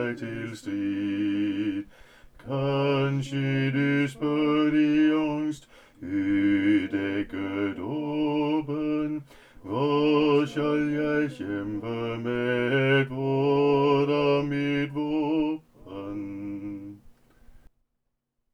dig til strid. Kanskje du spør i angst, udækket åben, hvor skal jeg kæmpe med et våd af mit våben?